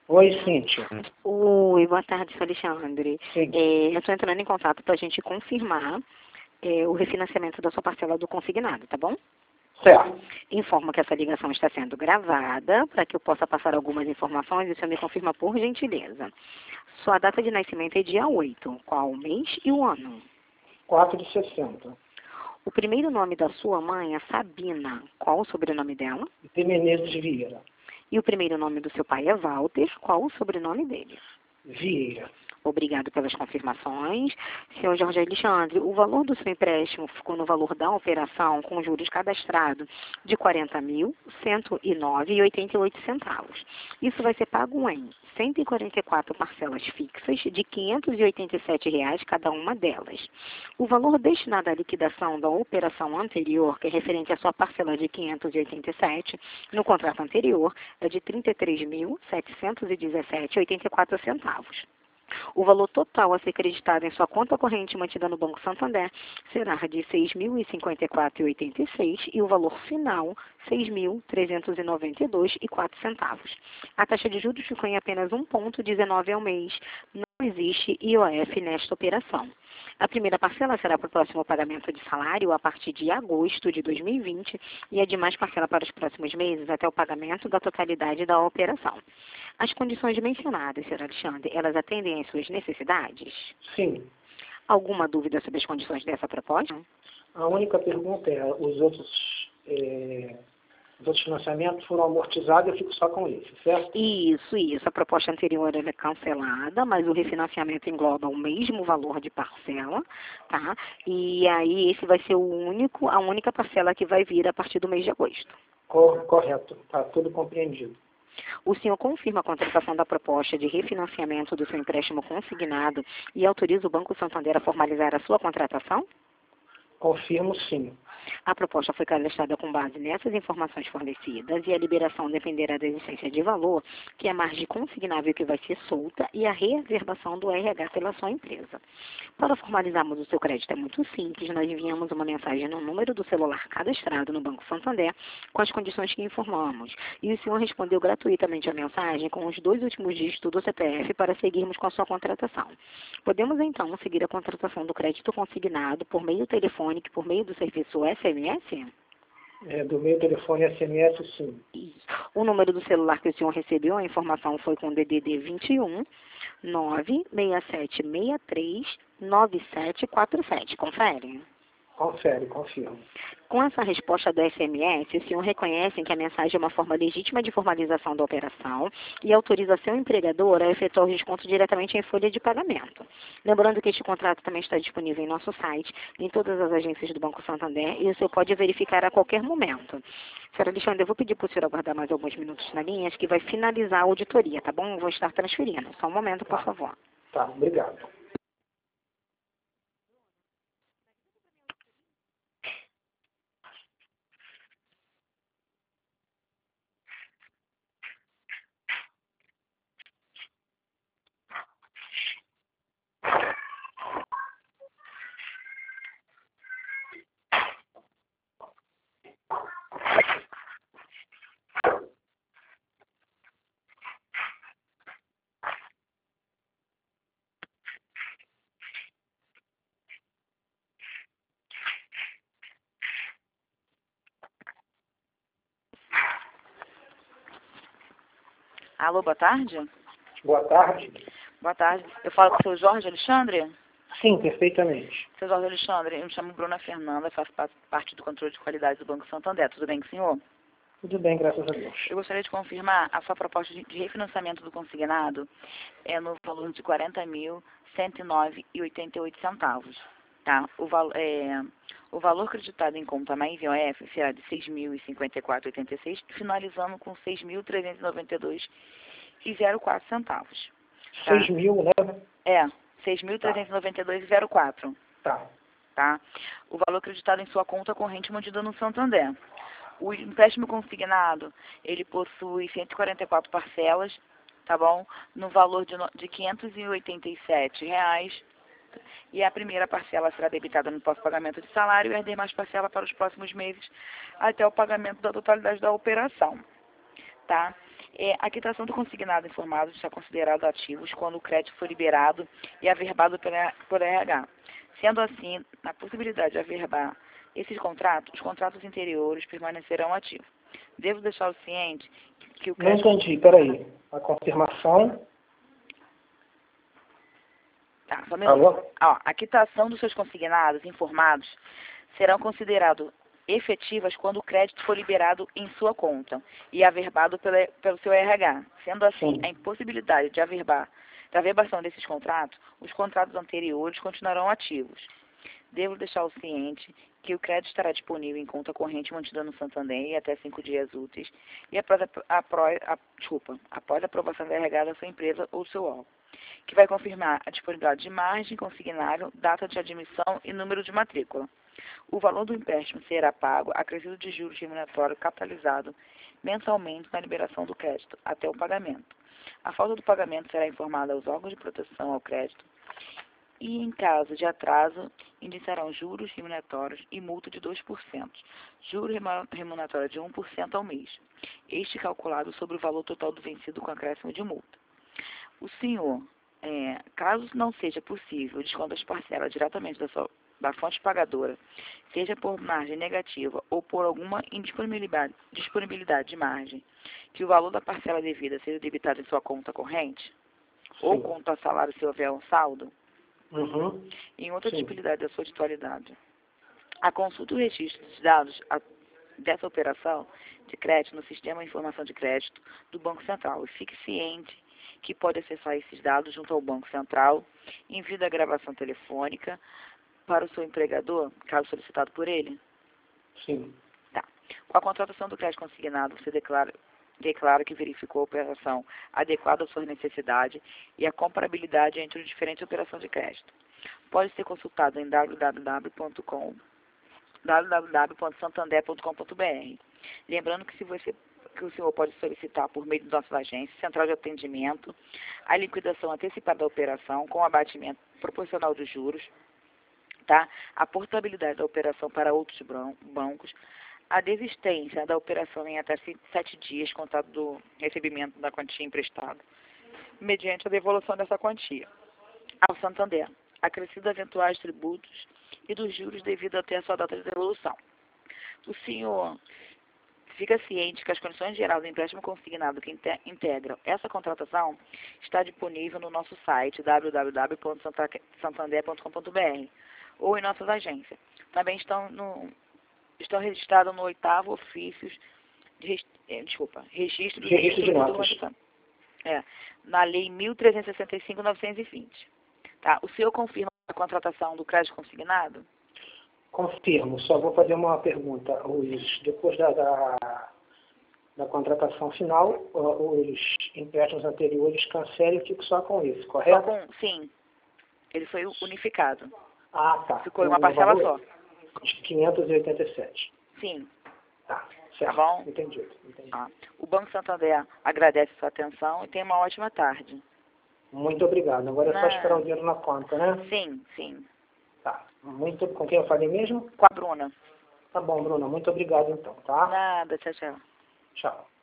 Oi, Cíntia. Oi, boa tarde, sou Alexandre. Sim. Eu estou entrando em contato para a gente confirmar o refinanciamento da sua parcela do consignado, tá bom? Certo. Informo que essa ligação está sendo gravada para que eu possa passar algumas informações e o senhor me confirma por gentileza. Sua data de nascimento é dia 8. Qual o mês e o ano? 4 de 60. O primeiro nome da sua mãe é Sabina. Qual o sobrenome dela? De Menezes Vieira. E o primeiro nome do seu pai é Walter. Qual o sobrenome dele? Vieira. Obrigado pelas confirmações. Senhor Jorge Alexandre, o valor do seu empréstimo ficou no valor da operação com juros cadastrados de R$ 40.109,88. Isso vai ser pago em 144 parcelas fixas de R$ 587 cada uma delas. O valor destinado à liquidação da operação anterior, que é referente à sua parcela de 587, no contrato anterior, é de R$ 33.717,84. O valor total a ser creditado em sua conta corrente mantida no Banco Santander será de R$ 6.054,86 e o valor final R$ 6.392,04. A taxa de juros ficou em apenas 1,19 ao mês. Não existe IOF nesta operação. A primeira parcela será para o próximo pagamento de salário a partir de agosto de 2020 e a demais parcela para os próximos meses até o pagamento da totalidade da operação. As condições mencionadas, Sr. Alexandre, elas atendem às suas necessidades? Sim. Alguma dúvida sobre as condições dessa proposta? A única pergunta é, os outros financiamentos foram amortizados, eu fico só com esse, certo? Isso. A proposta anterior ela é cancelada, mas o refinanciamento engloba o mesmo valor de parcela, tá? E aí esse vai ser a única parcela que vai vir a partir do mês de agosto. Correto. Está tudo compreendido. O senhor confirma a contratação da proposta de refinanciamento do seu empréstimo consignado e autoriza o Banco Santander a formalizar a sua contratação? Confirmo, sim. A proposta foi cadastrada com base nessas informações fornecidas e a liberação dependerá da existência de valor, que é a margem consignável que vai ser solta, e a reservação do RH pela sua empresa. Para formalizarmos o seu crédito é muito simples, nós enviamos uma mensagem no número do celular cadastrado no Banco Santander com as condições que informamos. E o senhor respondeu gratuitamente a mensagem com os 2 últimos dígitos do CPF para seguirmos com a sua contratação. Podemos então seguir a contratação do crédito consignado por meio telefônico, por meio do serviço SMS? Do meu telefone SMS, sim. Isso. O número do celular que o senhor recebeu, a informação foi com DDD 21 96763 9747. Confere? Confere, confirmo. Com essa resposta do SMS, o senhor reconhece que a mensagem é uma forma legítima de formalização da operação e autoriza seu empregador a efetuar o desconto diretamente em folha de pagamento. Lembrando que este contrato também está disponível em nosso site, em todas as agências do Banco Santander, e o senhor pode verificar a qualquer momento. Senhora Alexandre, eu vou pedir para o senhor aguardar mais alguns minutos na linha, acho que vai finalizar a auditoria, tá bom? Eu vou estar transferindo. Só um momento, por favor. Tá, obrigado. Alô, boa tarde? Boa tarde. Boa tarde. Eu falo com o seu Jorge Alexandre? Sim, perfeitamente. Seu Jorge Alexandre, eu me chamo Bruna Fernanda, faço parte do controle de qualidade do Banco Santander. Tudo bem com o senhor? Tudo bem, graças a Deus. Eu gostaria de confirmar a sua proposta de refinanciamento do consignado é no valor de R$ 40.109,88. Tá? O valor creditado em conta na IVOF será de R$ 6.054,86, finalizando com R$ 6.392,04. Tá? 6 mil, né? É, R$ 6.392,04. Tá. Tá? O valor creditado em sua conta corrente mantida no Santander. O empréstimo consignado, ele possui 144 parcelas, tá bom? No valor de R$ 587. E a primeira parcela será debitada no pós-pagamento de salário e as demais parcelas para os próximos meses até o pagamento da totalidade da operação, tá? A quitação do consignado informado está considerado ativos quando o crédito for liberado e averbado por RH. Sendo assim, na possibilidade de averbar esses contratos, os contratos anteriores permanecerão ativos. Devo deixá-lo ciente que o crédito... Não entendi, peraí. A confirmação... Tá, só um minuto. Alô? Ó, a quitação dos seus consignados informados serão considerados efetivas quando o crédito for liberado em sua conta e averbado pelo seu RH. Sendo assim, Sim. a impossibilidade de averbação desses contratos, os contratos anteriores continuarão ativos. Devo deixá-lo ciente que o crédito estará disponível em conta corrente mantida no Santander até 5 dias úteis e após a aprovação da RH da sua empresa ou seu órgão, que vai confirmar a disponibilidade de margem consignável, data de admissão e número de matrícula. O valor do empréstimo será pago acrescido de juros remuneratório capitalizado mensalmente na liberação do crédito até o pagamento. A falta do pagamento será informada aos órgãos de proteção ao crédito e, em caso de atraso, iniciarão juros remuneratórios e multa de 2%, juro remuneratório de 1% ao mês, este calculado sobre o valor total do vencido com acréscimo de multa. O senhor, caso não seja possível o desconto das parcelas diretamente da fonte pagadora, seja por margem negativa ou por alguma disponibilidade de margem, que o valor da parcela devida seja debitado em sua conta corrente, ou Sim. conta salário se houver um saldo, Uhum. em outra Sim. disponibilidade da sua titularidade. A consulta do registro dos dados dessa operação de crédito no Sistema de Informação de Crédito do Banco Central. E fique ciente que pode acessar esses dados junto ao Banco Central, envio da gravação telefônica para o seu empregador, caso solicitado por ele. Sim. Tá. Com a contratação do crédito consignado, você declara que verificou a operação adequada às suas necessidades e a comparabilidade entre as diferentes operações de crédito. Pode ser consultado em www.santander.com.br. Lembrando que o senhor pode solicitar por meio de nossas agências, central de atendimento, a liquidação antecipada da operação com abatimento proporcional dos juros, tá? A portabilidade da operação para outros bancos, a desistência da operação em até 7 dias, contado do recebimento da quantia emprestada, mediante a devolução dessa quantia ao Santander, acrescido eventuais tributos e dos juros devido até a sua data de devolução. O senhor fica ciente que as condições gerais do empréstimo consignado que integram essa contratação está disponível no nosso site www.santander.com.br ou em nossas agências. Também estão registrados no 8º ofício registro de notas. Na Lei 1.365/920. Tá? O senhor confirma a contratação do crédito consignado? Confirmo. Só vou fazer uma pergunta. Depois da contratação final, os empréstimos anteriores cancelem e fico só com esse, correto? Sim. Ele foi unificado. Ah, tá. Ficou em uma parcela só. De 587. Sim. Tá, certo. Tá bom? Entendi. O Banco Santander agradece sua atenção e tenha uma ótima tarde. Muito obrigado. Agora é só esperar o dinheiro na conta, né? Sim. Tá. Com quem eu falei mesmo? Com a Bruna. Tá bom, Bruna. Muito obrigado então, tá? Nada, tchau. Tchau.